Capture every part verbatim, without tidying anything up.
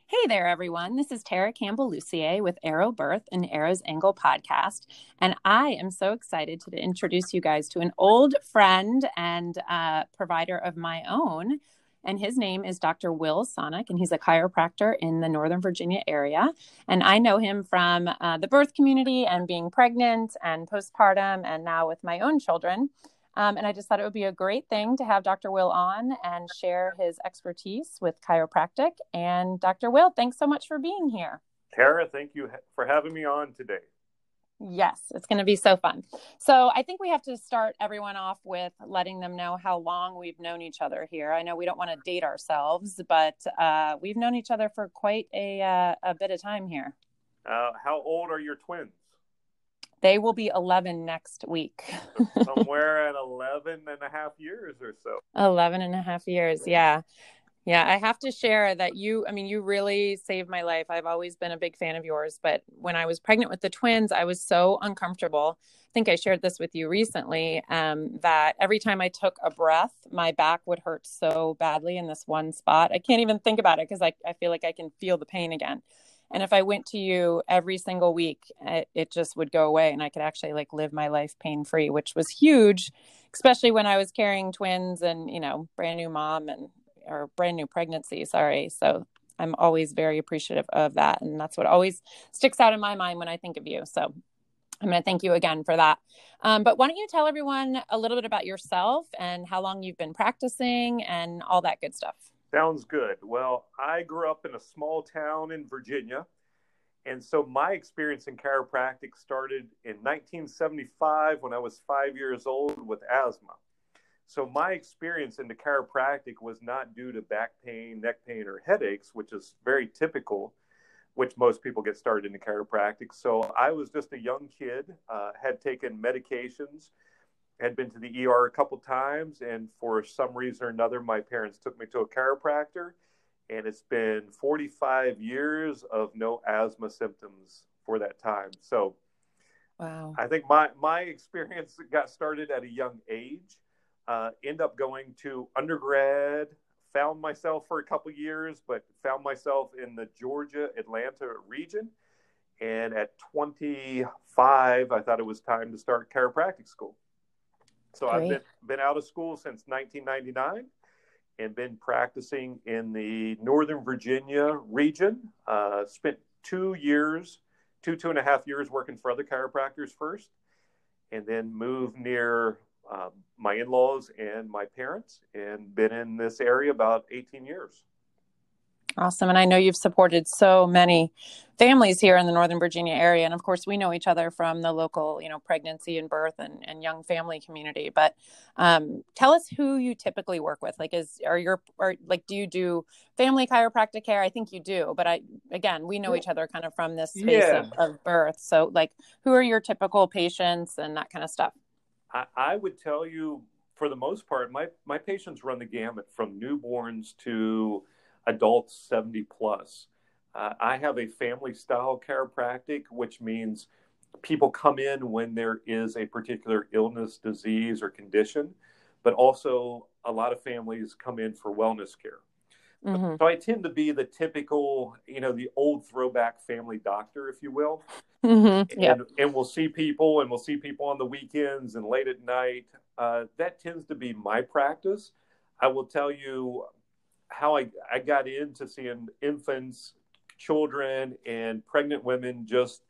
Hey there, everyone. This is Tara Campbell-Lucier with Arrow Birth and Arrow's Angle podcast. And I am so excited to introduce you guys to an old friend and uh, provider of my own. And his name is Doctor Will Sonic, and he's a chiropractor in the Northern Virginia area. And I know him from uh, the birth community and being pregnant and postpartum and now with my own children. Um, and I just thought it would be a great thing to have Doctor Will on and share his expertise with chiropractic. And Doctor Will, thanks so much for being here. Tara, thank you for having me on today. Yes, it's going to be so fun. So I think we have to start everyone off with letting them know how long we've known each other here. I know we don't want to date ourselves, but uh, we've known each other for quite a, uh, a bit of time here. Uh, how old are your twins? They will be eleven next week. Somewhere at eleven and a half years or so. eleven and a half years. Yeah. Yeah. I have to share that you, I mean, you really saved my life. I've always been a big fan of yours, but when I was pregnant with the twins, I was so uncomfortable. I think I shared this with you recently, um, that every time I took a breath, my back would hurt so badly in this one spot. I can't even think about it because I, I feel like I can feel the pain again. And if I went to you every single week, it, it just would go away and I could actually like live my life pain-free, which was huge, especially when I was carrying twins and, you know, brand new mom and, or brand new pregnancy. Sorry. So I'm always very appreciative of that. And that's what always sticks out in my mind when I think of you. So I'm going to thank you again for that. Um, but why don't you tell everyone a little bit about yourself and how long you've been practicing and all that good stuff? Sounds good. Well, I grew up in a small town in Virginia. And so my experience in chiropractic started in nineteen seventy-five when I was five years old with asthma. So my experience into chiropractic was not due to back pain, neck pain, or headaches, which is very typical, which most people get started into chiropractic. So I was just a young kid, uh, had taken medications, had been to the E R a couple times, and for some reason or another, my parents took me to a chiropractor, and it's been forty-five years of no asthma symptoms for that time. So wow. I think my, my experience got started at a young age, uh, end up going to undergrad, found myself for a couple years, but found myself in the Georgia, Atlanta region. And at twenty-five, I thought it was time to start chiropractic school. So Great. I've been, been out of school since nineteen ninety-nine and been practicing in the Northern Virginia region. Uh, spent two years, two, two and a half years working for other chiropractors first, and then moved near uh, my in-laws and my parents and been in this area about eighteen years. Awesome. And I know you've supported so many families here in the Northern Virginia area. And of course, we know each other from the local, you know, pregnancy and birth and, and young family community. But um, tell us who you typically work with. Like, is, are your, or like, do you do family chiropractic care? I think you do. But I, again, we know each other kind of from this space yeah. of, of birth. So like, who are your typical patients and that kind of stuff? I, I would tell you, for the most part, my, my patients run the gamut from newborns to adults seventy plus. Uh, I have a family style chiropractic, which means people come in when there is a particular illness, disease, or condition, but also a lot of families come in for wellness care. Mm-hmm. So I tend to be the typical, you know, the old throwback family doctor, if you will. Mm-hmm. Yep. And, and we'll see people and we'll see people on the weekends and late at night. Uh, that tends to be my practice. I will tell you how I, I got into seeing infants, children, and pregnant women just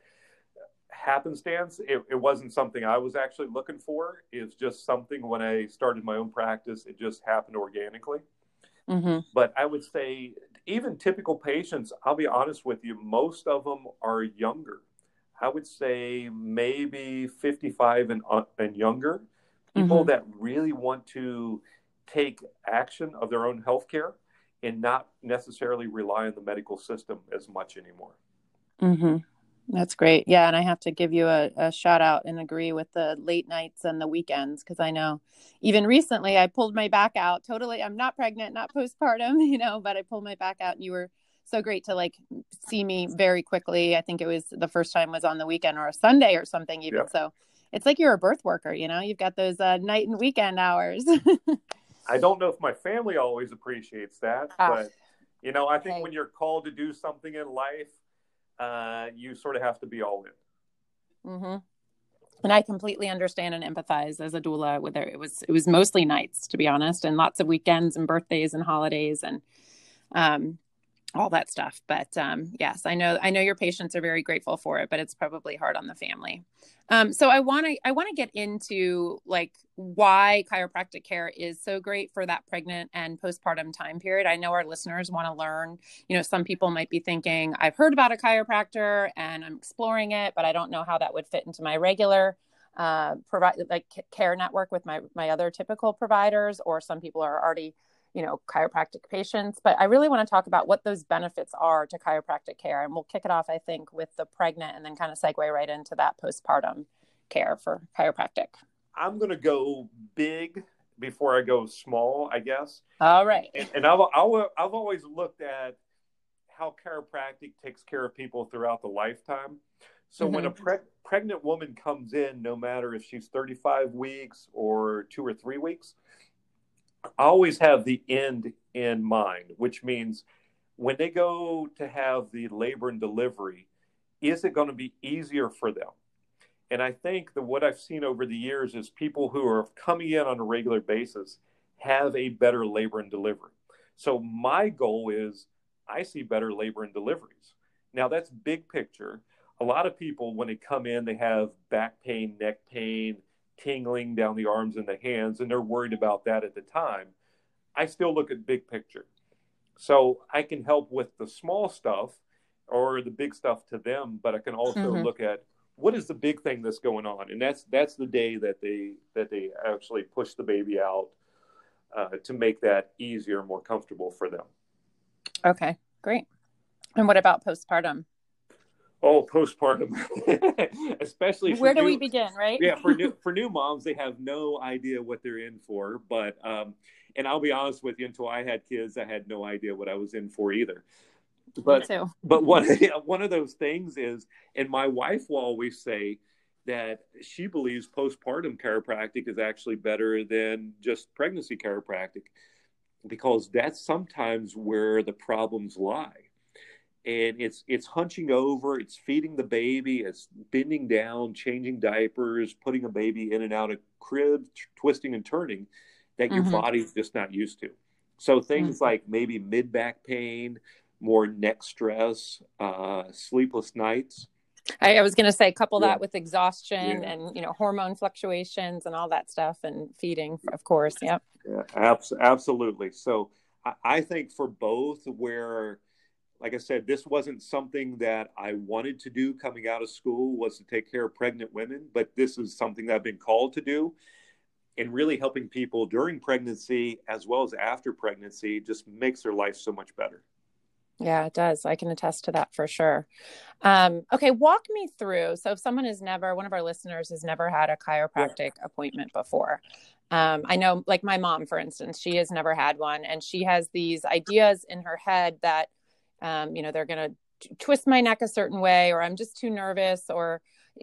happenstance. It, it wasn't something I was actually looking for. It's just something when I started my own practice, it just happened organically. Mm-hmm. But I would say even typical patients, I'll be honest with you, most of them are younger. I would say maybe fifty-five and, uh, and younger, people mm-hmm. that really want to take action of their own healthcare and not necessarily rely on the medical system as much anymore. Mm-hmm. That's great. Yeah. And I have to give you a, a shout out and agree with the late nights and the weekends. Cause I know even recently I pulled my back out totally. I'm not pregnant, not postpartum, you know, but I pulled my back out and you were so great to like see me very quickly. I think it was the first time was on the weekend or a Sunday or something even. Yep. So it's like you're a birth worker, you know, you've got those uh, night and weekend hours. I don't know if my family always appreciates that, ah. but You know, I think Hey. when you're called to do something in life, uh, you sort of have to be all in. Mm-hmm. And I completely understand and empathize as a doula. Whether it was it was mostly nights, to be honest, and lots of weekends and birthdays and holidays and um, all that stuff. But um, yes, I know I know your patients are very grateful for it, but it's probably hard on the family. Um, so I want to I want to get into like why chiropractic care is so great for that pregnant and postpartum time period. I know our listeners want to learn. You know, some people might be thinking, I've heard about a chiropractor and I'm exploring it, but I don't know how that would fit into my regular uh, provide like care network with my my other typical providers. Or some people are already, you know, chiropractic patients. But I really want to talk about what those benefits are to chiropractic care. And we'll kick it off, I think, with the pregnant and then kind of segue right into that postpartum care for chiropractic. I'm going to go big before I go small, I guess. All right. And, and I've, I've, I've always looked at how chiropractic takes care of people throughout the lifetime. So mm-hmm. when a pre- pregnant woman comes in, no matter if she's thirty-five weeks or two or three weeks, I always have the end in mind, which means when they go to have the labor and delivery, is it going to be easier for them? And I think that what I've seen over the years is people who are coming in on a regular basis have a better labor and delivery. So my goal is I see better labor and deliveries. Now that's big picture. A lot of people, when they come in, they have back pain, neck pain, tingling down the arms and the hands, and they're worried about that at the time. I still look at big picture. So I can help with the small stuff or the big stuff to them, but I can also mm-hmm. look at what is the big thing that's going on. And that's that's the day that they that they actually push the baby out uh, to make that easier and more comfortable for them. Okay, great. And what about postpartum? Oh, postpartum, especially where do new, we begin, right? Yeah, for new for new moms, they have no idea what they're in for. But um, and I'll be honest with you, until I had kids, I had no idea what I was in for either. But Me too. but one one of those things is, and my wife will always say that she believes postpartum chiropractic is actually better than just pregnancy chiropractic, because that's sometimes where the problems lie. And it's it's hunching over, it's feeding the baby, it's bending down, changing diapers, putting a baby in and out of cribs, t- twisting and turning that your mm-hmm. body's just not used to. So things mm-hmm. like maybe mid-back pain, more neck stress, uh, sleepless nights. I, I was going to say, couple yeah. that with exhaustion yeah. and, you know, hormone fluctuations and all that stuff, and feeding, of course. Yep. Yeah, abs- absolutely. So I, I think for both, where, like I said, this wasn't something that I wanted to do coming out of school, was to take care of pregnant women, but this is something that I've been called to do, and really helping people during pregnancy as well as after pregnancy just makes their life so much better. Yeah, it does. I can attest to that for sure. Um, okay, walk me through. So if someone has never, one of our listeners has never had a chiropractic yeah. appointment before. Um, I know, like my mom, for instance, she has never had one, and she has these ideas in her head that, um, you know, they're going to twist my neck a certain way, or I'm just too nervous, or,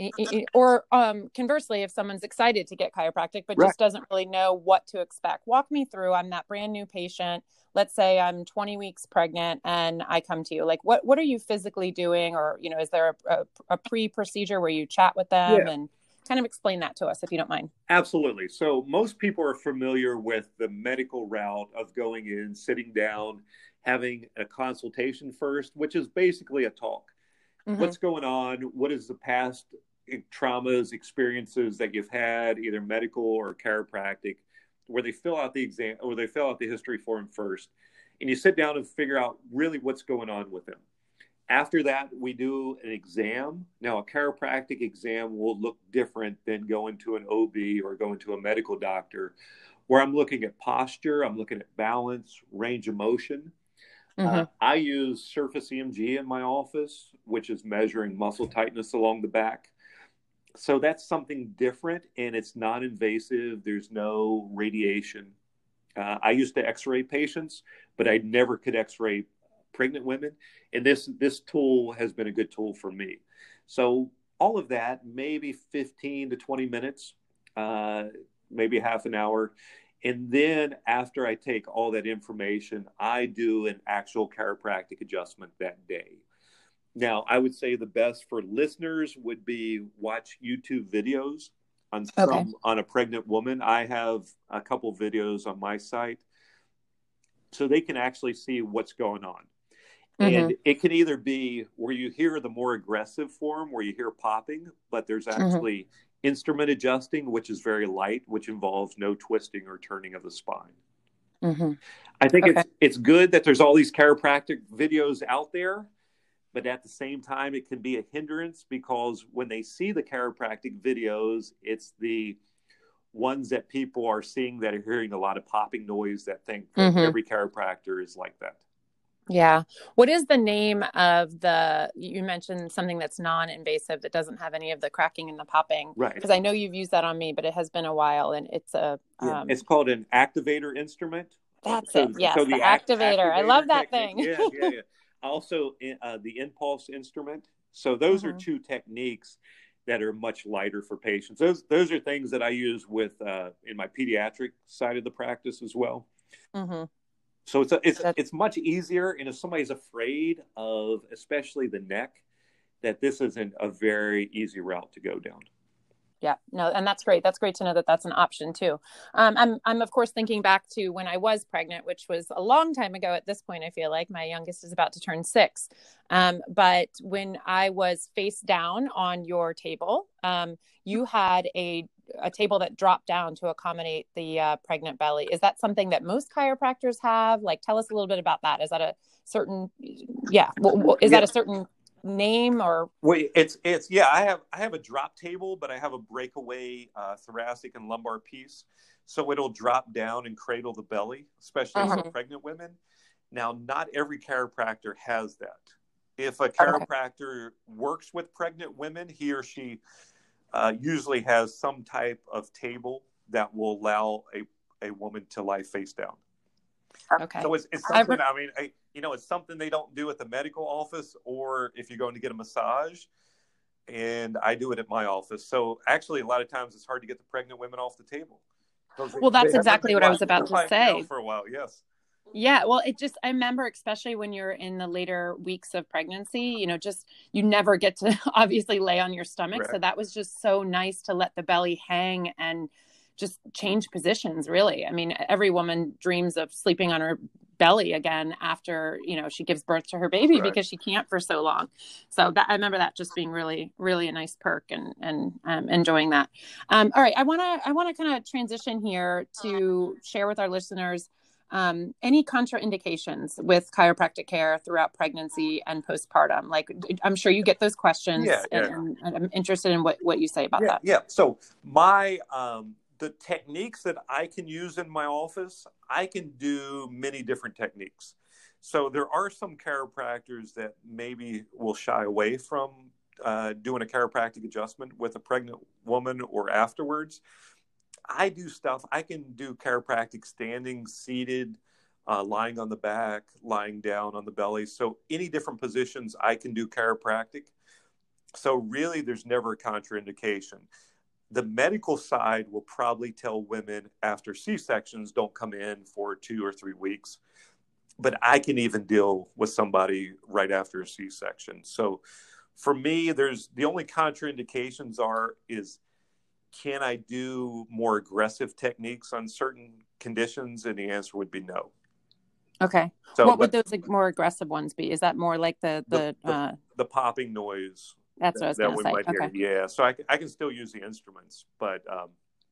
or um, conversely, if someone's excited to get chiropractic, but right. just doesn't really know what to expect. Walk me through. I'm that brand new patient. Let's say I'm twenty weeks pregnant and I come to you. Like, what, what are you physically doing? Or, you know, is there a, a, a pre-procedure where you chat with them yeah. and kind of explain that to us, if you don't mind? Absolutely. So most people are familiar with the medical route of going in, sitting down, having a consultation first, which is basically a talk. Mm-hmm. What's going on? What is the past traumas, experiences that you've had, either medical or chiropractic, where they fill out the exam, or they fill out the history form first, and you sit down and figure out really what's going on with them. After that, we do an exam. Now, a chiropractic exam will look different than going to an O B or going to a medical doctor, where I'm looking at posture, I'm looking at balance, range of motion. Mm-hmm. Uh, I use Surface E M G in my office, which is measuring muscle tightness along the back. So that's something different, and it's non-invasive. There's no radiation. Uh, I used to x-ray patients, but I never could x-ray pregnant women. And this, this tool has been a good tool for me. So all of that, maybe fifteen to twenty minutes, uh, maybe half an hour. And then after I take all that information, I do an actual chiropractic adjustment that day. Now, I would say the best for listeners would be watch YouTube videos on some okay. on a pregnant woman. I have a couple videos on my site so they can actually see what's going on. Mm-hmm. And it can either be where you hear the more aggressive form, where you hear popping, but there's actually mm-hmm. instrument adjusting, which is very light, which involves no twisting or turning of the spine. Mm-hmm. I think okay. it's it's good that there's all these chiropractic videos out there, but at the same time, it can be a hindrance because when they see the chiropractic videos, it's the ones that people are seeing that are hearing a lot of popping noise that think that mm-hmm. every chiropractor is like that. Yeah. What is the name of the, you mentioned something that's non-invasive that doesn't have any of the cracking and the popping. Right. Because I know you've used that on me, but it has been a while and it's a. Yeah. Um, it's called an activator instrument. That's so, it. Yes. So the, the act- activator. activator. I love that technique. thing. yeah. Yeah. Yeah. Also uh, the impulse instrument. So those mm-hmm. are two techniques that are much lighter for patients. Those, those are things that I use with, uh, in my pediatric side of the practice as well. Mm-hmm. So it's a, it's it's much easier, and if somebody's afraid of, especially the neck, that this isn't a very easy route to go down. Yeah, no, and that's great. That's great to know that that's an option too. Um, I'm I'm of course thinking back to when I was pregnant, which was a long time ago. At this point, I feel like my youngest is about to turn six. Um, but when I was face down on your table, um, you had a a table that dropped down to accommodate the uh, pregnant belly. Is that something that most chiropractors have? Like, tell us a little bit about that. Is that a certain, yeah, is yeah. that a certain name or? Wait, it's, it's, yeah, I have, I have a drop table, but I have a breakaway uh, thoracic and lumbar piece. So it'll drop down and cradle the belly, especially uh-huh. for pregnant women. Now, not every chiropractor has that. If a chiropractor okay. works with pregnant women, he or she Uh, usually has some type of table that will allow a, a woman to lie face down. Okay. So it's, it's something, I mean, I, you know, it's something they don't do at the medical office or if you're going to get a massage. And I do it at my office. So actually, a lot of times it's hard to get the pregnant women off the table. They, well, that's exactly what I was about to say. For a while, yes. Yeah, well, it just, I remember, especially when you're in the later weeks of pregnancy, you know, just, you never get to obviously lay on your stomach. Right. So that was just so nice to let the belly hang and just change positions, really. I mean, every woman dreams of sleeping on her belly again after, you know, she gives birth to her baby right. because she can't for so long. So that, I remember that just being really, really a nice perk and, and um, enjoying that. Um, all right. I want to, I want to kind of transition here to share with our listeners Um, any contraindications with chiropractic care throughout pregnancy and postpartum? Like, I'm sure you get those questions yeah, yeah. And, and I'm interested in what, what you say about yeah, that. Yeah. So my, um, the techniques that I can use in my office, I can do many different techniques. So there are some chiropractors that maybe will shy away from uh, doing a chiropractic adjustment with a pregnant woman or afterwards. I do stuff. I can do chiropractic standing, seated, uh, lying on the back, lying down on the belly. So any different positions, I can do chiropractic. So really, there's never a contraindication. The medical side will probably tell women after C-sections don't come in for two or three weeks. But I can even deal with somebody right after a C-section. So for me, there's the only contraindications are is can I do more aggressive techniques on certain conditions? And the answer would be no. Okay. So, what would those like, more aggressive ones be? Is that more like the the the, uh... the popping noise? That's what I was going to say. Okay. Hear. Yeah. So I, I can still use the instruments, but um,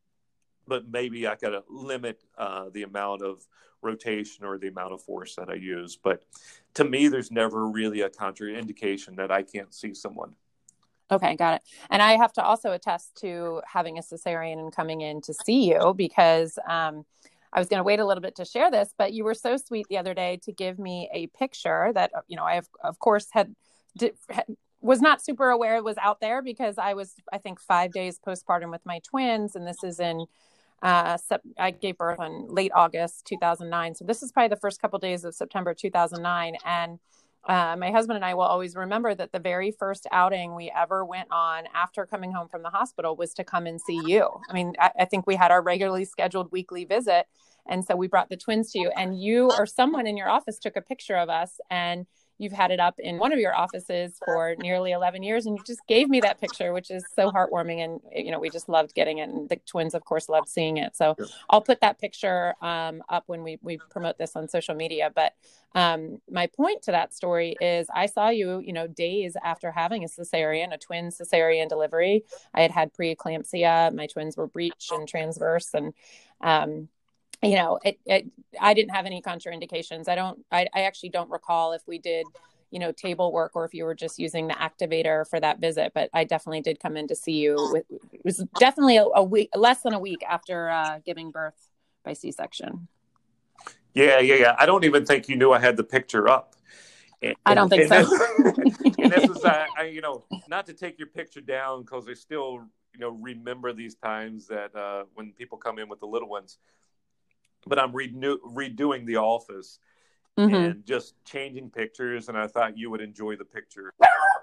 but maybe I got to limit uh, the amount of rotation or the amount of force that I use. But to me, there's never really a contraindication that I can't see someone. Okay, got it. And I have to also attest to having a cesarean and coming in to see you because um, I was going to wait a little bit to share this, but you were so sweet the other day to give me a picture that, you know, I have, of course had, did, had was not super aware it was out there because I was, I think, five days postpartum with my twins. And this is in, uh, sep- I gave birth on late August two thousand nine. So this is probably the first couple of days of September two thousand nine. And uh, my husband and I will always remember that the very first outing we ever went on after coming home from the hospital was to come and see you. I mean, I, I think we had our regularly scheduled weekly visit. And so we brought the twins to you, and you or someone in your office took a picture of us, and you've had it up in one of your offices for nearly eleven years. And you just gave me that picture, which is so heartwarming. And, you know, we just loved getting it. And the twins, of course, loved seeing it. So yeah. I'll put that picture um, up when we, we promote this on social media. But um, my point to that story is I saw you, you know, days after having a cesarean, a twin cesarean delivery. I had had preeclampsia. My twins were breech and transverse. And, um, you know, it, it, I didn't have any contraindications. I don't, I, I actually don't recall if we did, you know, table work or if you were just using the activator for that visit, but I definitely did come in to see you. With, it was definitely a, a week, less than a week after uh, giving birth by C-section. Yeah. Yeah. Yeah. I don't even think you knew I had the picture up. And, I don't think and so. This, and this is, uh, I, you know, not to take your picture down because I still, you know, remember these times that uh, when people come in with the little ones, but I'm redo- redoing the office mm-hmm. and just changing pictures. And I thought you would enjoy the picture.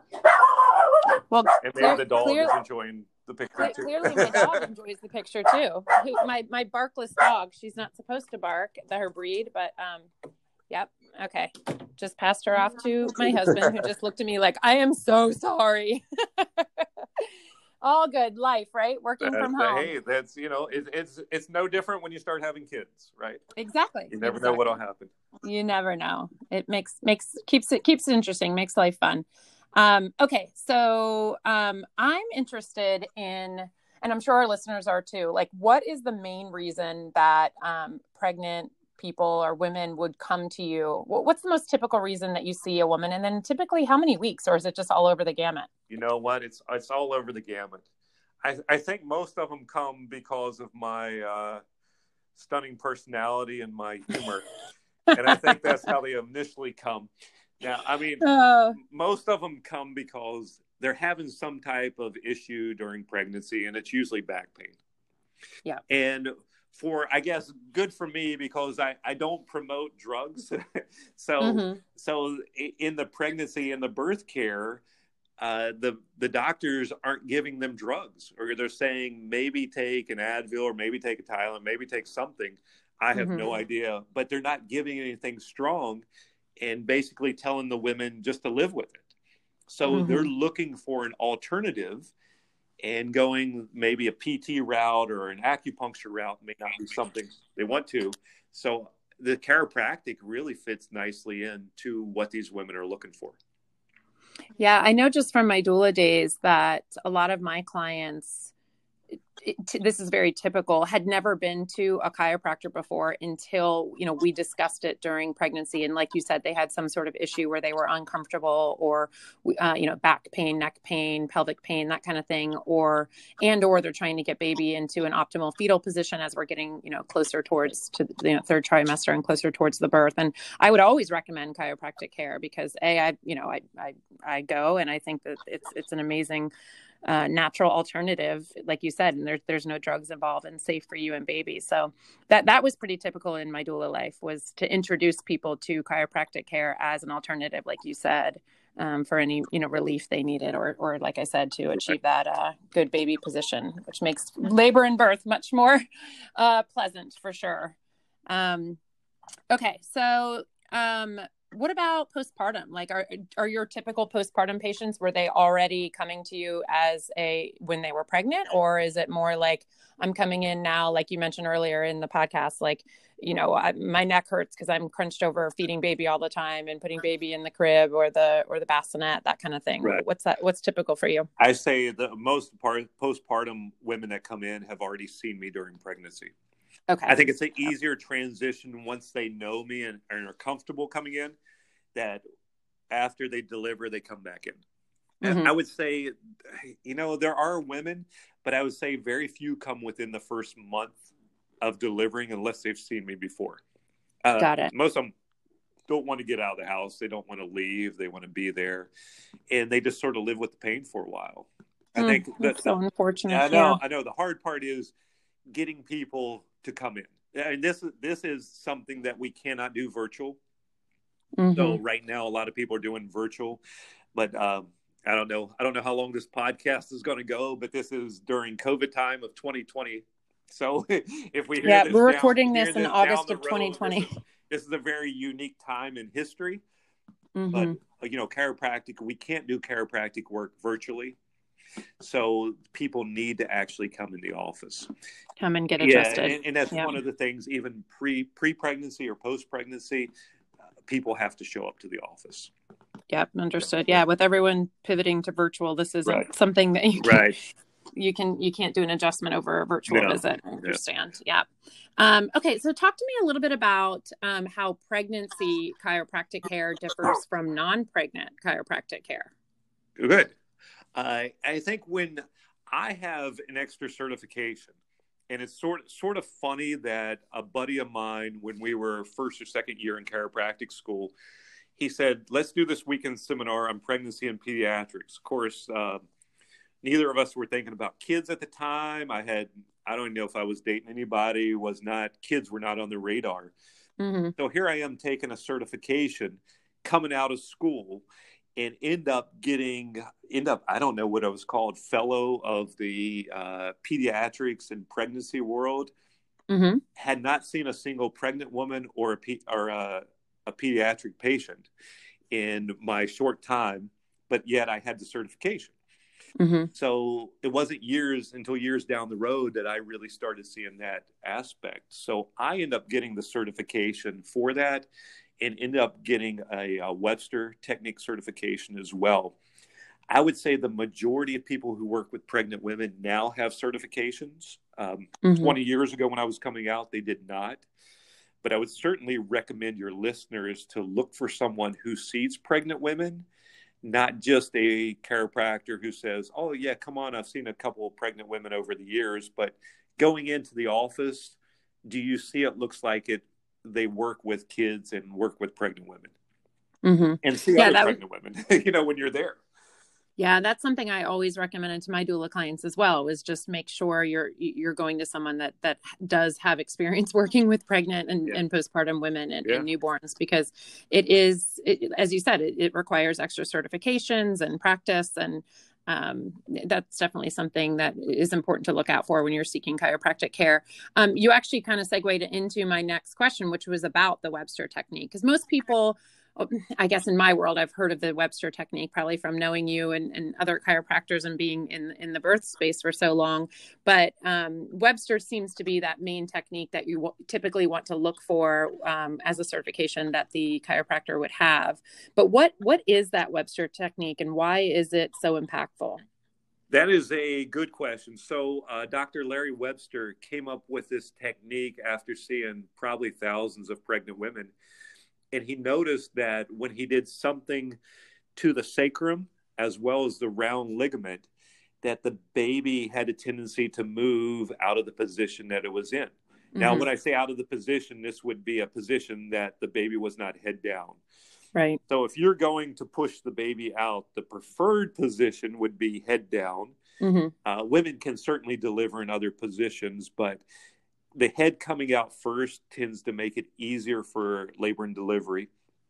Well, and maybe clear, the dog clear, is enjoying the picture clear, too. Clearly my dog enjoys the picture too. My, my barkless dog, she's not supposed to bark, her breed, but um, yep. Okay. Just passed her off to my husband, who just looked at me like, I am so sorry. All good life, right? Working that's, from home. Hey, that's, you know, it, it's it's no different when you start having kids, right? Exactly. You never exactly. know what'll happen. You never know. It makes makes keeps it keeps it interesting, makes life fun. Um, okay, so um, I'm interested in, and I'm sure our listeners are too, like, what is the main reason that um, pregnant people or women would come to you? What's the most typical reason that you see a woman? And then typically how many weeks, or is it just all over the gamut? You know what? It's it's all over the gamut. I, I think most of them come because of my uh, stunning personality and my humor. And I think that's how they initially come. Now, I mean, uh, most of them come because they're having some type of issue during pregnancy, and it's usually back pain. Yeah. And for, I guess, good for me because I, I don't promote drugs. so mm-hmm. so in the pregnancy and the birth care, uh, the the doctors aren't giving them drugs, or they're saying maybe take an Advil or maybe take a Tylenol, maybe take something. I have mm-hmm. no idea, but they're not giving anything strong and basically telling the women just to live with it. So mm-hmm. they're looking for an alternative. And going maybe a P T route or an acupuncture route may not be something they want to. So the chiropractic really fits nicely into what these women are looking for. Yeah, I know just from my doula days that a lot of my clients, it, this is very typical, had never been to a chiropractor before until, you know, we discussed it during pregnancy. And like you said, they had some sort of issue where they were uncomfortable or, uh, you know, back pain, neck pain, pelvic pain, that kind of thing, or, and, or they're trying to get baby into an optimal fetal position as we're getting, you know, closer towards to the you know, third trimester and closer towards the birth. And I would always recommend chiropractic care because A, I, you know, I, I, I go and I think that it's, it's an amazing Uh, natural alternative, like you said, and there's there's no drugs involved and safe for you and baby. So that that was pretty typical in my doula life, was to introduce people to chiropractic care as an alternative, like you said, um, for any you know relief they needed, or or like I said, to achieve that uh, good baby position, which makes labor and birth much more uh, pleasant for sure. Um, okay, so. Um, What about postpartum? Like, are are your typical postpartum patients, were they already coming to you as a, when they were pregnant, or is it more like, I'm coming in now, like you mentioned earlier in the podcast, like, you know, I, my neck hurts because I'm crunched over feeding baby all the time and putting baby in the crib or the, or the bassinet, that kind of thing. Right. What's that? What's typical for you? I say the most part postpartum women that come in have already seen me during pregnancy. Okay. I think it's an easier transition once they know me and, and are comfortable coming in, that after they deliver, they come back in. And mm-hmm. I would say, you know, there are women, but I would say very few come within the first month of delivering unless they've seen me before. Uh, Got it. Most of them don't want to get out of the house. They don't want to leave. They want to be there. And they just sort of live with the pain for a while. I mm, think that's so unfortunate. I know, yeah. I know. The hard part is getting people to come in. And this, this is something that we cannot do virtual. Mm-hmm. So right now, a lot of people are doing virtual, but um, I don't know. I don't know how long this podcast is going to go, but this is during COVID time of twenty twenty. So if we hear yeah, this, we're down, recording this, this in August of road, twenty twenty. This is, this is a very unique time in history. Mm-hmm. But, you know, chiropractic, we can't do chiropractic work virtually. So people need to actually come in the office. Come and get adjusted. Yeah, and, and that's yep. one of the things, even pre, pre-pregnancy or post-pregnancy, uh, people have to show up to the office. Yep, understood. Yeah, with everyone pivoting to virtual, this isn't right. something that you can, right. you can you can't do an adjustment over a virtual no. visit. I understand. Yeah. yeah. Um, okay, so talk to me a little bit about um, how pregnancy chiropractic care differs from non-pregnant chiropractic care. Good. Uh, I think when I have an extra certification, and it's sort sort of funny that a buddy of mine, when we were first or second year in chiropractic school, he said, let's do this weekend seminar on pregnancy and pediatrics. Of course, uh, neither of us were thinking about kids at the time. I had, I don't know if I was dating anybody, was not, kids were not on the radar. Mm-hmm. So here I am taking a certification, coming out of school, and end up getting, end up, I don't know what it was called, fellow of the uh, pediatrics and pregnancy world. Mm-hmm. Had not seen a single pregnant woman or a, or a, a pediatric patient in my short time, but yet I had the certification. Mm-hmm. So it wasn't years until years down the road that I really started seeing that aspect. So I ended up getting the certification for that and ended up getting a, a Webster Technique certification as well. I would say the majority of people who work with pregnant women now have certifications. Um, mm-hmm. twenty years ago when I was coming out, they did not. But I would certainly recommend your listeners to look for someone who sees pregnant women, not just a chiropractor who says, oh, yeah, come on, I've seen a couple of pregnant women over the years. But going into the office, do you see it looks like it? They work with kids and work with pregnant women mm-hmm. and see yeah, other pregnant was... women, you know, when you're there. Yeah, that's something I always recommended to my doula clients as well, is just make sure you're you're going to someone that that does have experience working with pregnant and, yeah. and postpartum women and, yeah. and newborns, because it is, it, as you said, it, it requires extra certifications and practice. And um, that's definitely something that is important to look out for when you're seeking chiropractic care. Um, you actually kind of segued into my next question, which was about the Webster technique, because most people, I guess in my world, I've heard of the Webster technique probably from knowing you and, and other chiropractors and being in, in the birth space for so long. But um, Webster seems to be that main technique that you w- typically want to look for um, as a certification that the chiropractor would have. But what what is that Webster technique and why is it so impactful? That is a good question. So uh, Doctor Larry Webster came up with this technique after seeing probably thousands of pregnant women. And he noticed that when he did something to the sacrum as well as the round ligament, that the baby had a tendency to move out of the position that it was in. Mm-hmm. Now, when I say out of the position, this would be a position that the baby was not head down. Right. So if you're going to push the baby out, the preferred position would be head down. Mm-hmm. Uh, women can certainly deliver in other positions, but the head coming out first tends to make it easier for labor and delivery.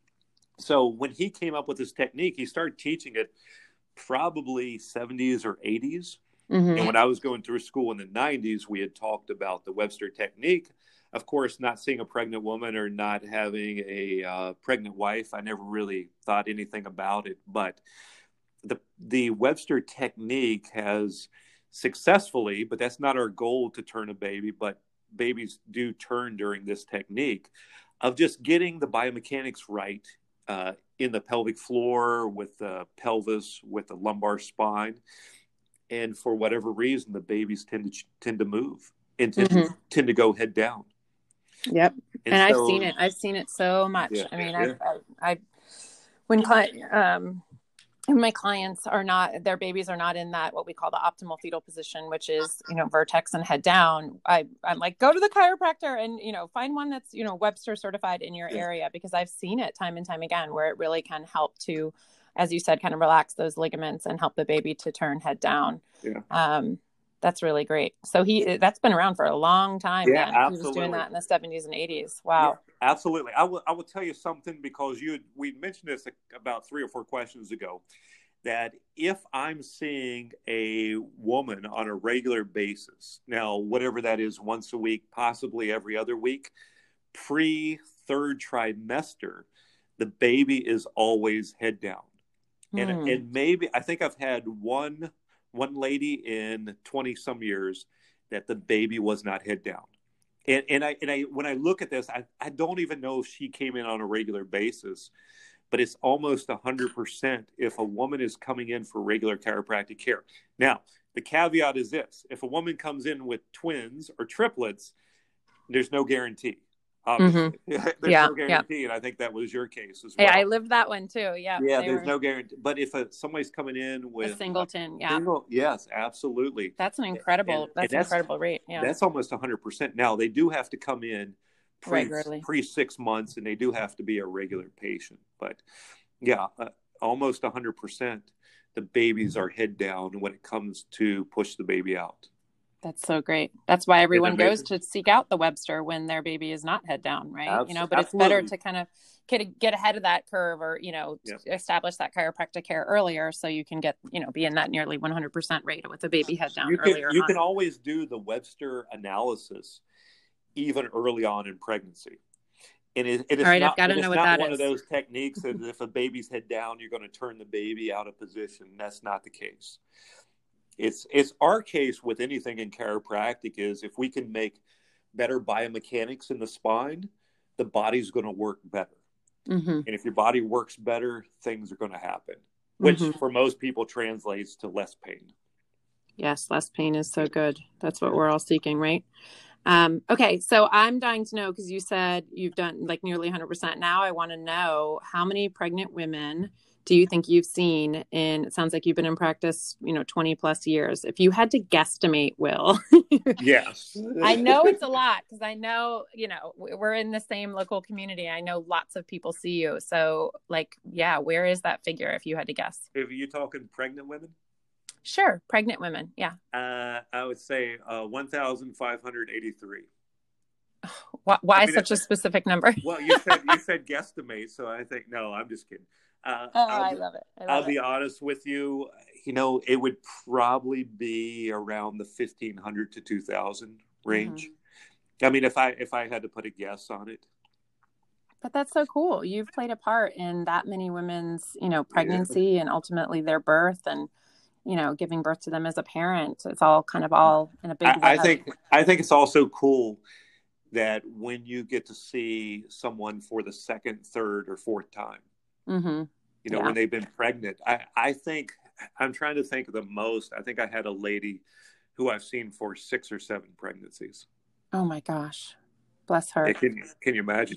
So when he came up with this technique, he started teaching it probably seventies or eighties. Mm-hmm. And when I was going through school in the nineties, we had talked about the Webster technique. Of course, not seeing a pregnant woman or not having a uh, pregnant wife, I never really thought anything about it. But the the Webster technique has successfully, but that's not our goal to turn a baby, but babies do turn during this technique of just getting the biomechanics right uh, in the pelvic floor, with the pelvis, with the lumbar spine. And for whatever reason, the babies tend to tend to move and tend, mm-hmm. to, tend to go head down. Yep. And, and so, I've seen it. I've seen it so much. Yeah, I mean, yeah. I, I, I, when client, um, my clients are not, their babies are not in that, what we call the optimal fetal position, which is, you know, vertex and head down. I, I'm like, go to the chiropractor and, you know, find one that's, you know, Webster certified in your area, because I've seen it time and time again, where it really can help to, as you said, kind of relax those ligaments and help the baby to turn head down. Yeah. Um, That's really great. So he, that's been around for a long time Yeah, then. He was doing absolutely. that in the seventies and eighties. Yeah, Wow. absolutely. I will. I will tell you something because you we mentioned this about three or four questions ago. That if I'm seeing a woman on a regular basis, now whatever that is, once a week, possibly every other week, pre third trimester, the baby is always head down. And Hmm. and maybe I think I've had one one lady in twenty some years that the baby was not head down. And and I and I when I look at this, I, I don't even know if she came in on a regular basis, but it's almost one hundred percent if a woman is coming in for regular chiropractic care. Now, the caveat is this: if a woman comes in with twins or triplets, there's no guarantee. Obviously, Mm-hmm. there's Yeah. no Yeah. guarantee, and I think that was your case as Yeah. I well. lived that one too. Yeah. Yeah, They there's were no guarantee. But if a, somebody's coming in a with a singleton. Yeah. single, yes, absolutely. That's an And, incredible, and that's an that's incredible rate. Yeah. that's almost one hundred percent. Now, they do have to come in pre Regularly. pre six months, and they do have to be a regular patient. But yeah, uh, almost one hundred percent. The babies are head down when it comes to push the baby out. That's so great. That's why everyone goes amazing? to seek out the Webster when their baby is not head down, right? Abs- You know, but it's absolutely. better to kind of get, get ahead of that curve, or, you know, Yep. establish that chiropractic care earlier so you can get, you know, be in that nearly one hundred percent rate with a baby head down You can, earlier you on. can always do the Webster analysis even early on in pregnancy. And it, it is All right, not, I've got to it is know what not that one is. of those techniques that if a baby's head down, you're going to turn the baby out of position. That's not the case. It's it's our case with anything in chiropractic is if we can make better biomechanics in the spine, the body's going to work better. Mm-hmm. And if your body works better, things are going to happen, which Mm-hmm. for most people translates to less pain. Yes, less pain is so good. That's what we're all seeking, right? Um, okay, so I'm dying to know, because you said you've done like nearly one hundred percent. Now I want to know, how many pregnant women do you think you've seen in, it sounds like you've been in practice, you know, twenty plus years. If you had to guesstimate, Will. Yes. I know it's a lot, because I know, you know, we're in the same local community. I know lots of people see you. So like, yeah, where is that figure if you had to guess? If you're talking pregnant women? Sure. Pregnant women. Yeah. Uh, I would say uh, one thousand five hundred eighty-three. Why, why I mean, such a specific number? Well, you said you said guesstimate, so I think no. I'm just kidding. Uh, Oh, I'll, I love it. I love I'll it. be honest with you. You know, it would probably be around the fifteen hundred to two thousand range. Mm-hmm. I mean, if I if I had to put a guess on it. But that's so cool. You've played a part in that many women's, you know, pregnancy yeah. and ultimately their birth, and you know, giving birth to them as a parent. It's all kind of all in a big way. I, I think I think it's also cool that when you get to see someone for the second, third, or fourth time, mm-hmm. you know, yeah. when they've been pregnant, I, I think I'm trying to think of the most. I think I had a lady who I've seen for six or seven pregnancies. Oh my gosh. Bless her. Yeah, can, can you imagine?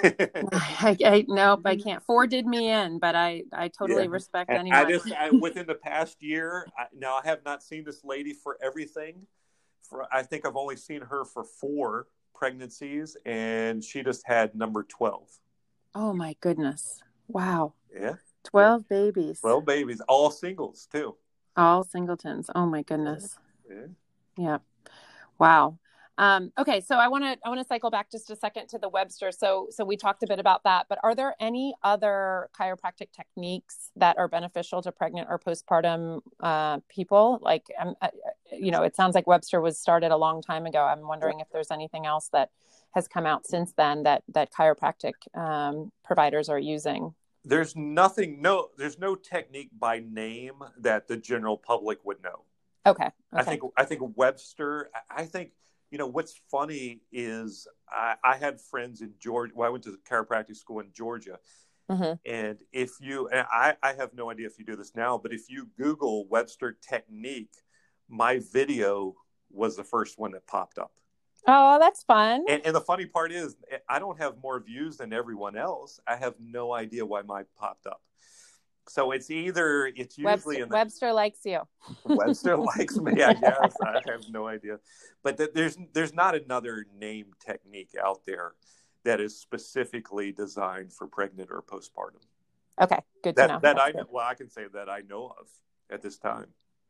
I, I nope, I can't. Four did me in, but I, I totally yeah. respect and anyone. I just I, within the past year. I, now I have not seen this lady for everything. For I think I've only seen her for four pregnancies, and she just had number twelve. Oh my goodness! Wow. Yeah. Twelve yeah. babies. Twelve babies, all singles too. All singletons. Oh my goodness. Yeah. Yeah. Wow. Um, okay, so I want to I want to cycle back just a second to the Webster. So so we talked a bit about that, but are there any other chiropractic techniques that are beneficial to pregnant or postpartum uh, people? Like, um, uh, you know, it sounds like Webster was started a long time ago. I'm wondering if there's anything else that has come out since then that that chiropractic um, providers are using. There's nothing. No, there's no technique by name that the general public would know. Okay. okay. I think I think Webster. I think. You know, what's funny is I, I had friends in Georgia. Well, I went to the chiropractic school in Georgia. Mm-hmm. And if you, and I, I have no idea if you do this now, but if you Google Webster technique, my video was the first one that popped up. Oh, that's fun. And, and the funny part is I don't have more views than everyone else. I have no idea why mine popped up. So it's either, it's usually Webster, in the, Webster likes you. Webster likes me, I guess. I have no idea. But th- there's there's not another name technique out there that is specifically designed for pregnant or postpartum. Okay, good to that, know. That That's I good. Well, I can say that I know of at this time.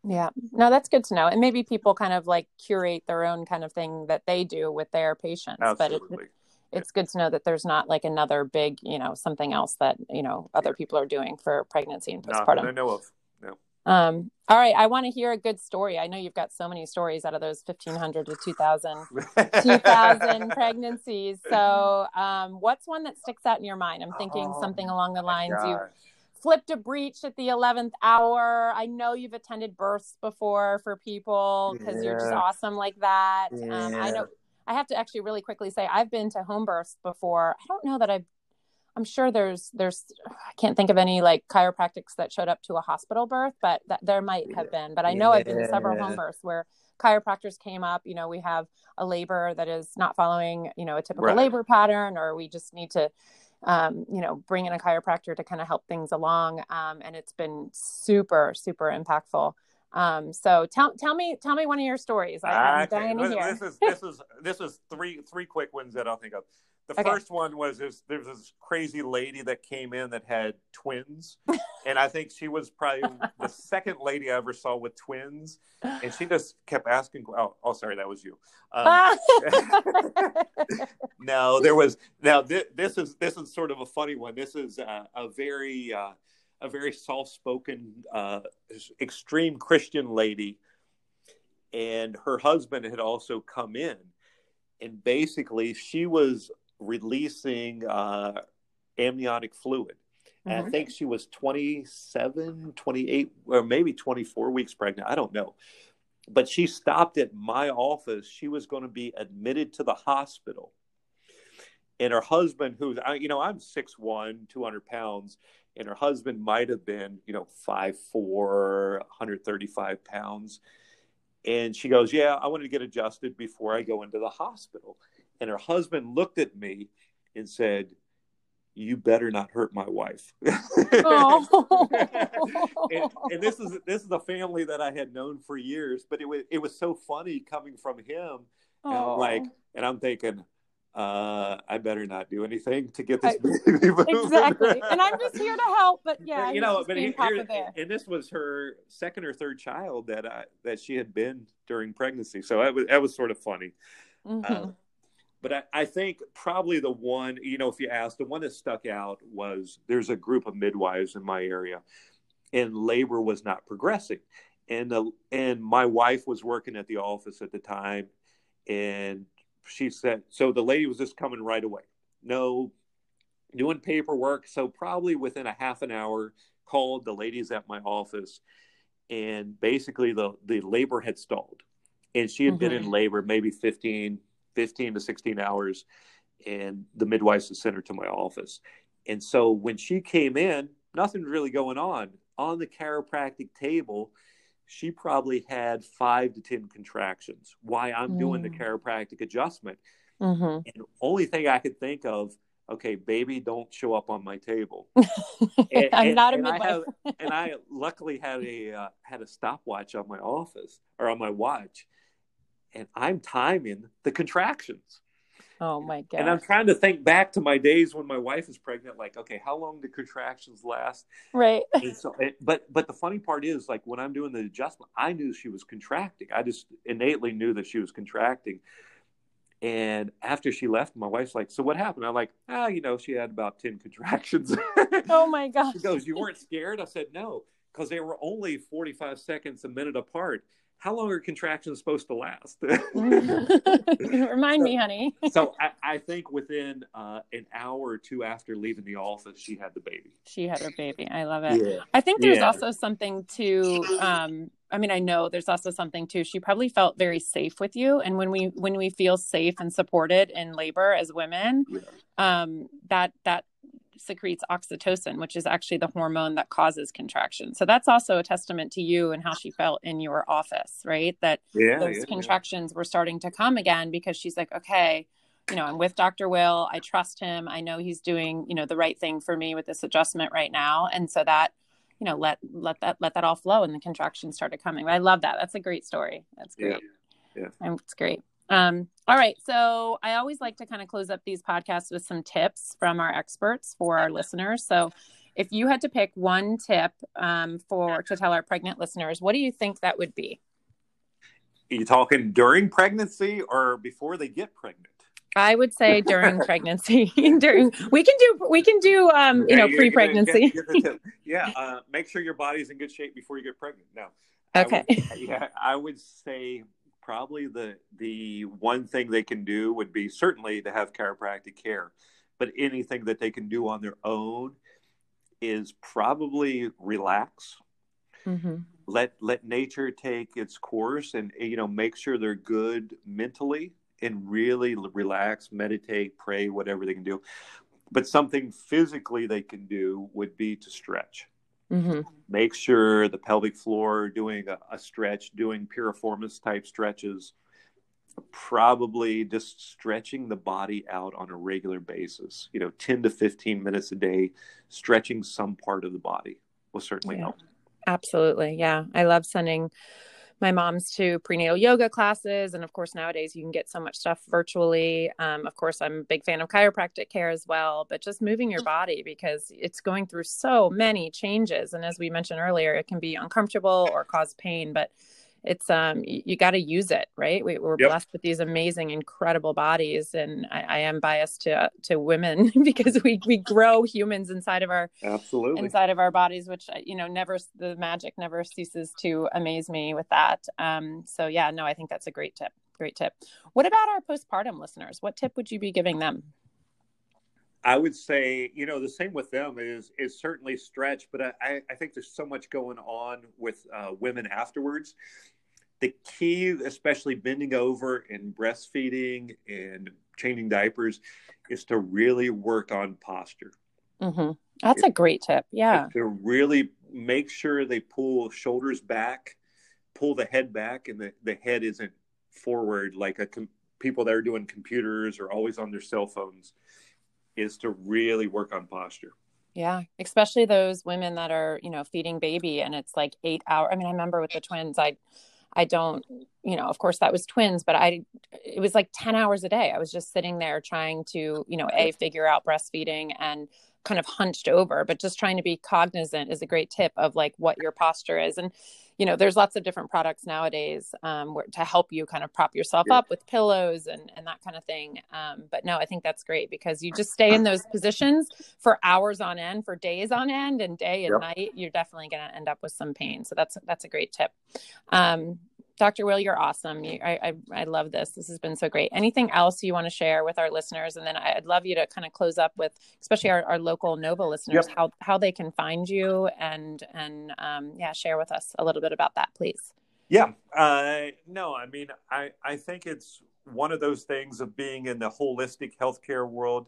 Yeah. No, that's good to know. And maybe people kind of like curate their own kind of thing that they do with their patients, but it, Absolutely. it's good to know that there's not like another big, you know, something else that, you know, other Yeah. people are doing for pregnancy and Not that postpartum. I know of. No. Um, all right. I want to hear a good story. I know you've got so many stories out of those fifteen hundred to two thousand, two thousand pregnancies. So, um, what's one that sticks out in your mind? I'm thinking Oh something along the my lines you gosh. flipped a breech at the eleventh hour. I know you've attended births before for people because you're just Yeah. awesome like that. Um, I Yeah. know I have to actually really quickly say I've been to home births before. I don't know that I've I'm sure there's there's I can't think of any like chiropractics that showed up to a hospital birth, but that there might have been. But I know I've been to several home Yeah. births where chiropractors came up. You know, we have a labor that is not following, you know, a typical Right. labor pattern, or we just need to, um, you know, bring in a chiropractor to kind of help things along. Um, and it's been super, super impactful. Um, so tell tell me tell me one of your stories. I, I'm Okay. dying to hear. This is this is this is three three quick ones that I'll think of. The Okay. first one was this, there's this crazy lady that came in that had twins. And I think she was probably the second lady I ever saw with twins. And she just kept asking, oh, oh sorry, that was you. Um, no, there was, now th- this is, this is sort of a funny one. This is uh, a very, uh, a very soft-spoken, uh, extreme Christian lady. And her husband had also come in. And basically she was releasing uh, amniotic fluid. And mm-hmm. I think she was twenty-seven, twenty-eight, or maybe twenty-four weeks pregnant. I don't know. But she stopped at my office. She was going to be admitted to the hospital. And her husband, who's, you know, I'm six one, two hundred pounds, and her husband might have been, you know, five four, one hundred thirty-five pounds. And she goes, yeah, I wanted to get adjusted before I go into the hospital. And her husband looked at me and said, you better not hurt my wife. Oh. and, and this is this is a family that I had known for years, but it was it was so funny coming from him. And I'm like, and I'm thinking, uh, I better not do anything to get this baby moving. Exactly. And I'm just here to help, but yeah, you know, just but being here, Papa Bear. And this was her second or third child that I that she had been during pregnancy, so that was that was sort of funny. Mm-hmm. Uh, But I, I think probably the one, you know, if you ask, the one that stuck out was there's a group of midwives in my area, and labor was not progressing. And the, and my wife was working at the office at the time, and she said, so the lady was just coming right away. No, doing paperwork. So probably within a half an hour, called the ladies at my office, and basically the, the labor had stalled. And she had mm-hmm. been in labor maybe fifteen to sixteen hours, and the midwives had sent her to my office. And so when she came in, nothing really going on. On the chiropractic table, she probably had five to ten contractions while I'm mm. doing the chiropractic adjustment. Mm-hmm. And the only thing I could think of, okay, baby, don't show up on my table. and, I'm and, not a and midwife. I have, and I luckily had a uh, had a stopwatch on my office or on my watch. And I'm timing the contractions. Oh my God. And I'm trying to think back to my days when my wife was pregnant, like, okay, how long do contractions last? Right. And so, but, but the funny part is, like, when I'm doing the adjustment, I knew she was contracting. I just innately knew that she was contracting. And after she left, my wife's like, so what happened? I'm like, ah, you know, she had about ten contractions. Oh my gosh. She goes, you weren't scared? I said, no, because they were only forty-five seconds, a minute apart. How long are contractions supposed to last? Remind so, me, honey. so I, I think within uh, an hour or two after leaving the office, she had the baby. She had her baby. I love it. Yeah. I think there's yeah. also something to, um, I mean, I know there's also something too. She probably felt very safe with you. And when we, when we feel safe and supported in labor as women, yeah. um, that, that, secretes oxytocin, which is actually the hormone that causes contraction. So that's also a testament to you and how she felt in your office, right? That yeah, those yeah, contractions yeah. were starting to come again because she's like, okay, you know, I'm with Doctor Will. I trust him. I know he's doing, you know, the right thing for me with this adjustment right now. And so that, you know, let, let that, let that all flow and the contractions started coming. But I love that. That's a great story. That's great. Yeah. yeah. It's great. Um, all right. So I always like to kind of close up these podcasts with some tips from our experts for our listeners. So If you had to pick one tip um, for to tell our pregnant listeners, what do you think that would be? Are you talking during pregnancy or before they get pregnant? I would say during pregnancy. during we can do we can do um, you Yeah, know, you're gonna get, pre-pregnancy. get the tip. Yeah, uh, make sure your body's in good shape before you get pregnant. No, I Okay. would. Yeah, I would say probably the the one thing they can do would be certainly to have chiropractic care, but anything that they can do on their own is probably relax. Mm-hmm. Let let nature take its course, and you know make sure they're good mentally and really relax, meditate, pray, whatever they can do. But something physically they can do would be to stretch. Mm-hmm. Make sure the pelvic floor, doing a, a stretch, doing piriformis type stretches, probably just stretching the body out on a regular basis, you know, ten to fifteen minutes a day, stretching some part of the body will certainly Yeah. help. Absolutely. Yeah. I love sending my moms to prenatal yoga classes. And of course, nowadays you can get so much stuff virtually. Um, of course, I'm a big fan of chiropractic care as well, but just moving your body because it's going through so many changes. And as we mentioned earlier, it can be uncomfortable or cause pain, but it's, um, you, you got to use it, right? We, we're Yep. blessed with these amazing, incredible bodies. And I, I am biased to, to women because we, we grow humans inside of our, Absolutely. inside of our bodies, which, you know, never, the magic never ceases to amaze me with that. Um, so yeah, no, I think that's a great tip. Great tip. What about our postpartum listeners? What tip would you be giving them? I would say, you know, the same with them is is certainly stretch, but I, I think there's so much going on with uh, women afterwards. The key, especially bending over and breastfeeding and changing diapers, is to really work on posture. Mm-hmm. That's a great tip. Yeah. To really make sure they pull shoulders back, pull the head back, and the, the head isn't forward like a com- people that are doing computers or always on their cell phones, is to really work on posture. Yeah. Especially those women that are, you know, feeding baby and it's like eight hours. I mean, I remember with the twins, I, I don't, you know, of course that was twins, but I, it was like ten hours a day. I was just sitting there trying to, you know, a figure out breastfeeding and kind of hunched over, but just trying to be cognizant is a great tip of like what your posture is. And, you know, there's lots of different products nowadays um, where, to help you kind of prop yourself Yeah. up with pillows and, and that kind of thing. Um, but no, I think that's great because you just stay in those positions for hours on end, for days on end, and day and Yep. night, you're definitely going to end up with some pain. So that's, that's a great tip. Um, Doctor Will, you're awesome. You, I, I, I love this. This has been so great. Anything else you want to share with our listeners? And then I'd love you to kind of close up with, especially our, our local Nova listeners, Yep. how, how they can find you and, and um, yeah, share with us a little bit about that, please. Yeah. Uh, no, I mean, I, I think it's one of those things of being in the holistic healthcare world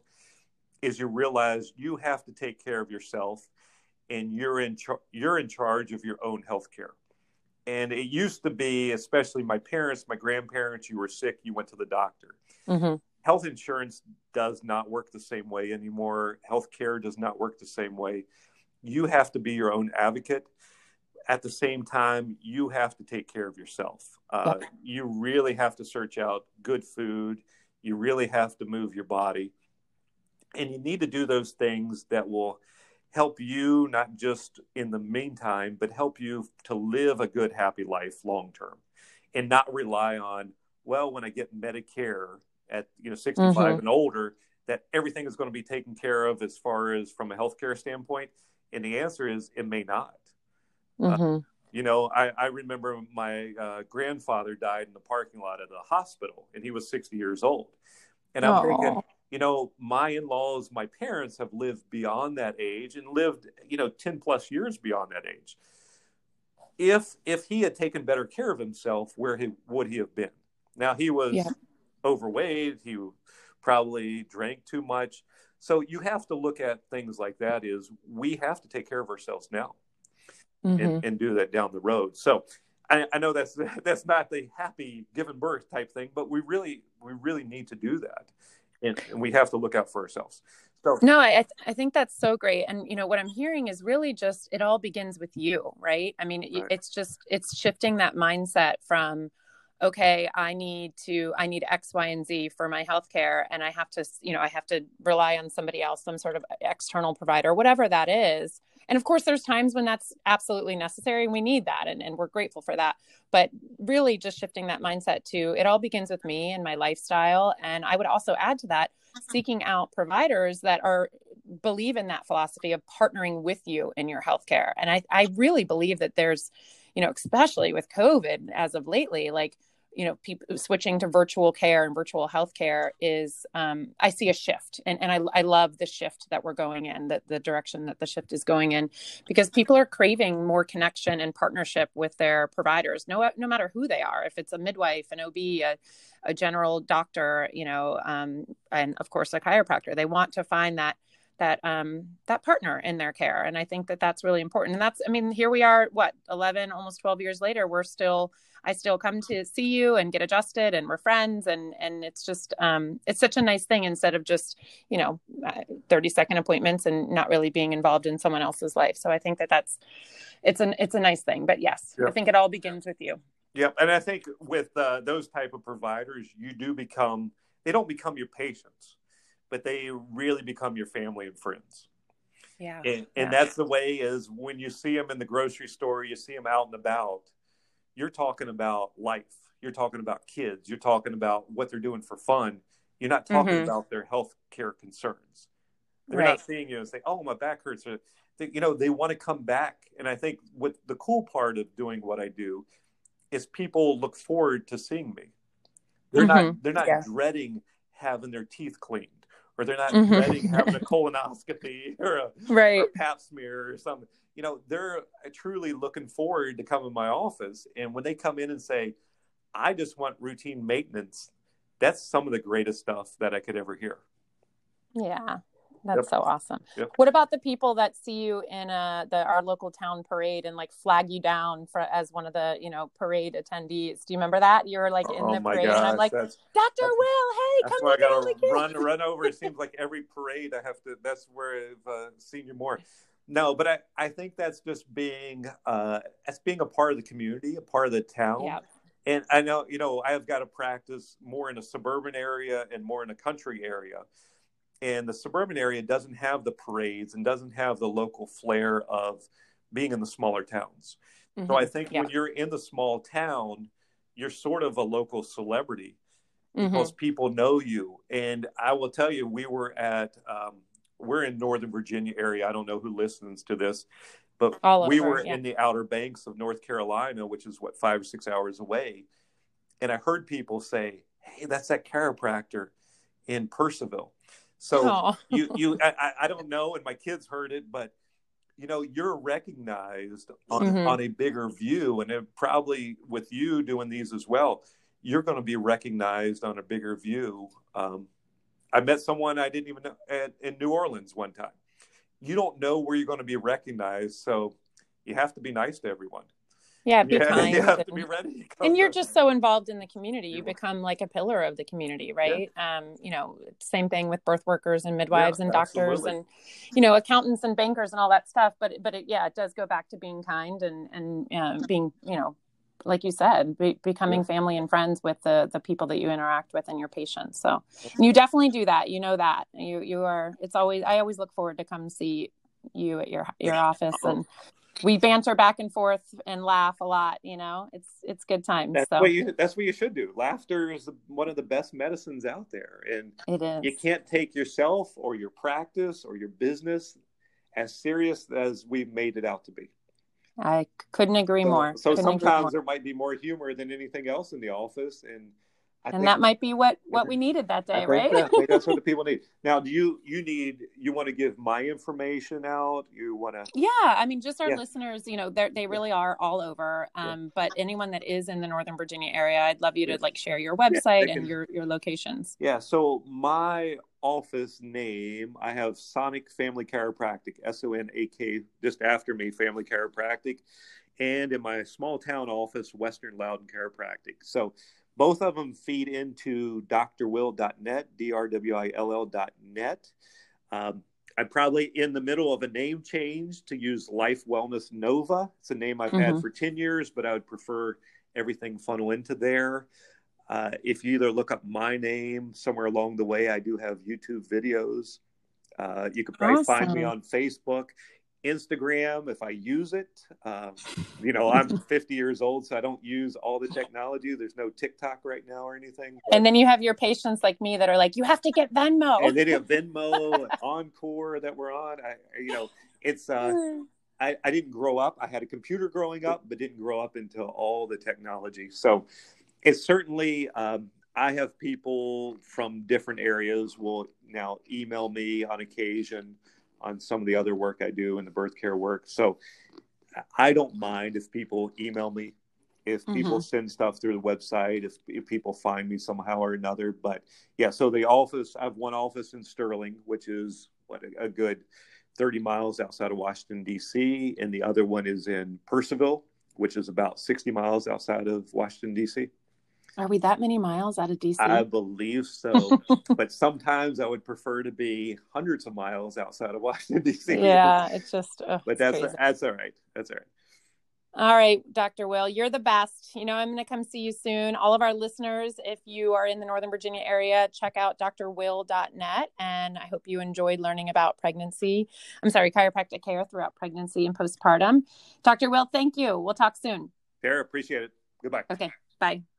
is you realize you have to take care of yourself and you're in, char- you're in charge of your own healthcare. And it used to be, especially my parents, my grandparents, you were sick, you went to the doctor. Mm-hmm. Health insurance does not work the same way anymore. Healthcare does not work the same way. You have to be your own advocate. At the same time, you have to take care of yourself. Uh, Yep. You really have to search out good food. You really have to move your body. And you need to do those things that will help you, not just in the meantime, but help you to live a good, happy life long term and not rely on, well, when I get Medicare at you know sixty-five Mm-hmm. and older, that everything is going to be taken care of as far as from a healthcare standpoint. And the answer is it may not. Mm-hmm. Uh, you know, I, I remember my uh, grandfather died in the parking lot of the hospital and he was sixty years old. And I'm Oh. thinking, you know, my in-laws, my parents have lived beyond that age and lived, you know, ten plus years beyond that age. If if he had taken better care of himself, where he, would he have been? Now, he was Yeah. overweight. He probably drank too much. So you have to look at things like that is we have to take care of ourselves now Mm-hmm. and, and do that down the road. So I, I know that's that's not the happy given birth type thing, but we really we really need to do that. And, and we have to look out for ourselves. So No, I, I th- I think that's so great. And, you know, what I'm hearing is really just, it all begins with you, right? I mean, it, right. it's just, it's shifting that mindset from, okay, I need to, I need X, Y, and Z for my healthcare. And I have to, you know, I have to rely on somebody else, some sort of external provider, whatever that is. And of course, there's times when that's absolutely necessary and we need that. And, and we're grateful for that. But really just shifting that mindset to, it all begins with me and my lifestyle. And I would also add to that, seeking out providers that are believe in that philosophy of partnering with you in your healthcare. And I, I really believe that there's, you know, especially with COVID as of lately, like, you know, people switching to virtual care and virtual healthcare is, um, I see a shift. And, and I, I love the shift that we're going in, that the direction that the shift is going in, because people are craving more connection and partnership with their providers, no, no matter who they are. If it's a midwife, an O B, a, a general doctor, you know, um, and of course, a chiropractor, they want to find that that um, that partner in their care. And I think that that's really important. And that's, I mean, here we are, what, eleven, almost twelve years later, we're still, I still come to see you and get adjusted and we're friends. And, and it's just, um, it's such a nice thing instead of just, you know, thirty second appointments and not really being involved in someone else's life. So I think that that's, it's an, it's a nice thing, but yes, yep. I think it all begins with you. Yeah. And I think with uh, those type of providers, you do become, they don't become your patients, but they really become your family and friends. Yeah. And, yeah. and that's the way is when you see them in the grocery store, you see them out and about, you're talking about life. You're talking about kids. You're talking about what they're doing for fun. You're not talking mm-hmm. about their health care concerns. They're right. not seeing you and say, oh, my back hurts. They, you know, they want to come back. And I think what the cool part of doing what I do is people look forward to seeing me. They're mm-hmm. not, they're not yeah. dreading having their teeth cleaned. Or they're not mm-hmm. dreading having a colonoscopy or a, right. or a pap smear or something. You know, they're truly looking forward to coming to my office. And when they come in and say, I just want routine maintenance, that's some of the greatest stuff that I could ever hear. Yeah, that's yep. so awesome. Yep. What about the people that see you in a, the, our local town parade and like flag you down for as one of the, you know, parade attendees? Do you remember that? You're like in oh the my parade gosh, and I'm like, that's, Doctor that's, Will, hey, that's come why I look gotta at all run, run over. It seems like every parade I have to, that's where I've uh, seen you more. No, but I, I think that's just being, uh, that's being a part of the community, a part of the town. Yeah. And I know, you know, I have got to practice more in a suburban area and more in a country area. And the suburban area doesn't have the parades and doesn't have the local flair of being in the smaller towns. Mm-hmm. So I think yeah. when you're in the small town, you're sort of a local celebrity because mm-hmm. people know you. And I will tell you, we were at, um, we're in Northern Virginia area. I don't know who listens to this, but All we over, were yeah. in the Outer Banks of North Carolina, which is what, five or six hours away. And I heard people say, hey, that's that chiropractor in Purcellville. So you, you, I, I don't know. And my kids heard it, but you know, you're recognized on, mm-hmm. on a bigger view. And it probably with you doing these as well, you're going to be recognized on a bigger view. Um, I met someone I didn't even know at, in New Orleans one time. You don't know where you're going to be recognized. So you have to be nice to everyone. Yeah, be yeah, kind. You have and, to be ready. And you're just so involved in the community. You become like a pillar of the community, right? Yeah. Um, you know, same thing with birth workers and midwives yeah, and doctors absolutely. And, you know, accountants and bankers and all that stuff. But, but it, yeah, it does go back to being kind and, and uh, being, you know, like you said, be, becoming yeah. family and friends with the, the people that you interact with and your patients. So you definitely do that. You know that you, you are, it's always, I always look forward to come see you at your, your office and we banter back and forth and laugh a lot. You know, it's, it's good times. That's so what you, that's what you should do. Laughter is one of the best medicines out there. And it is. You can't take yourself or your practice or your business as serious as we've made it out to be. I couldn't agree so, more. So couldn't sometimes there might be more humor than anything else in the office. And I and think, that might be what, what we needed that day, I right? That, I think that's what the people need. Now, do you, you need, you want to give my information out? You want to? Yeah. I mean, just our yeah. listeners, you know, they they really are all over. Um, yeah. But anyone that is in the Northern Virginia area, I'd love you to yeah. like share your website yeah, and your, your locations. Yeah. So my office name, I have Sonic Family Chiropractic, S O N A K, just after me, Family Chiropractic. And in my small town office, Western Loudon Chiropractic. So both of them feed into D R will dot net, D R W I L L dot net. Um, I'm probably in the middle of a name change to use Life Wellness Nova. It's a name I've mm-hmm. had for ten years, but I would prefer everything funnel into there. Uh, if you either look up my name somewhere along the way, I do have YouTube videos. Uh, you can probably Awesome. find me on Facebook, Instagram, if I use it. Um, you know, I'm fifty years old, so I don't use all the technology. There's no TikTok right now or anything. But... And then you have your patients like me that are like, you have to get Venmo. And then you have Venmo and Encore that we're on. I, you know, it's, uh, I, I didn't grow up. I had a computer growing up, but didn't grow up into all the technology. So it's certainly, um, I have people from different areas will now email me on occasion on some of the other work I do in the birth care work. So I don't mind if people email me, if people mm-hmm. send stuff through the website, if, if people find me somehow or another. But yeah, so the office, I have one office in Sterling, which is what a, a good thirty miles outside of Washington, D C. And the other one is in Purcellville, which is about sixty miles outside of Washington, D C. Are we that many miles out of D C? I believe so. But sometimes I would prefer to be hundreds of miles outside of Washington, D C. Yeah, it's just, oh, but that's, that's all right. That's all right. All right, Doctor Will, you're the best. You know, I'm going to come see you soon. All of our listeners, if you are in the Northern Virginia area, check out D R will dot net. And I hope you enjoyed learning about pregnancy. I'm sorry, chiropractic care throughout pregnancy and postpartum. Doctor Will, thank you. We'll talk soon. Sarah, appreciate it. Goodbye. Okay, bye.